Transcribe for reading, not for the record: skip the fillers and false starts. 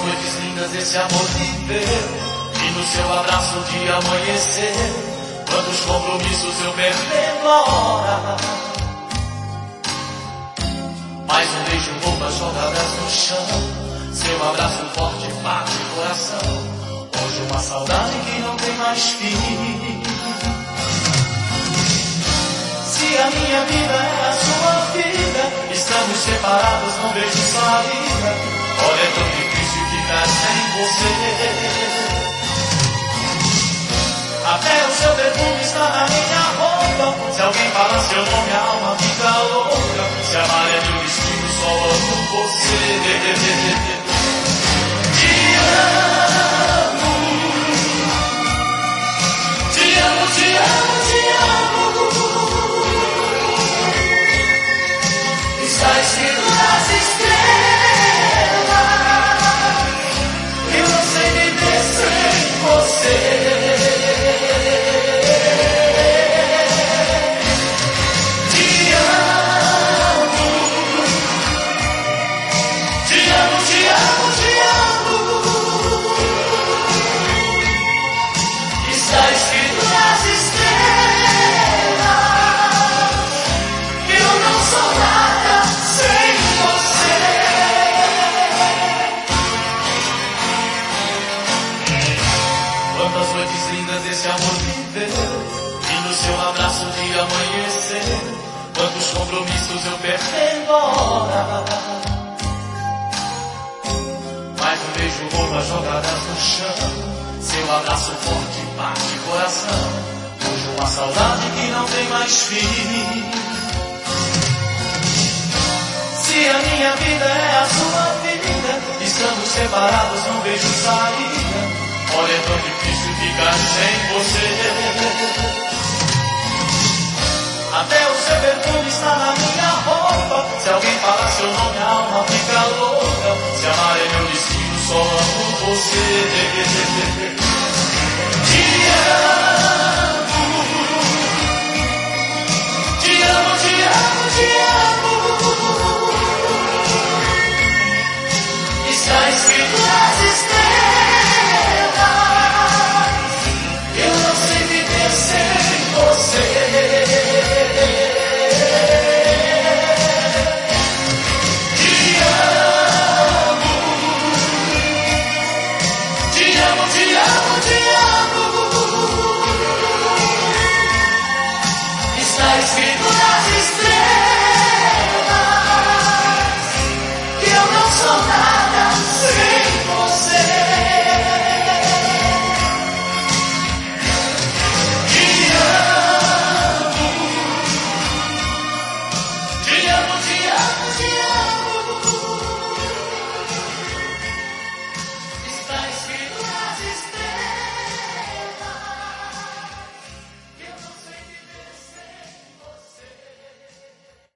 noites lindas esse amor viveu, e no seu abraço de amanhecer, quantos compromissos eu perdendo a hora. Mais um beijo, roupas jogadas no chão, seu abraço forte bate o coração. Hoje uma saudade que não tem mais fim. Se a minha vida é a sua vida, estamos separados, não vejo saída. Olha, é tão difícil ficar sem você. Até o seu perfume está na minha roupa. Se alguém fala seu nome, a alma fica louca. Se amar é meu destino, só amo você. Te amo, te amo, te amo, te amo. Está escrito nas estrelas, eu não sei viver sem você. Esse amor viveu, e no seu abraço de amanhecer, quantos compromissos eu perdendo a hora. Mais um beijo, roupas jogadas no chão, seu abraço forte bate o coração. Hoje uma saudade que não tem mais fim. Se a minha vida é a sua vida, estamos separados, não vejo saída. Olha, é tão difícil ficar sem você. Até o seu perfume está na minha roupa. Se alguém fala seu nome, a alma fica louca. Se amar é meu destino, só amo você. Te amo, te amo, te amo, te amo. Está escrito nas estrelas, está escrito nas estrelas.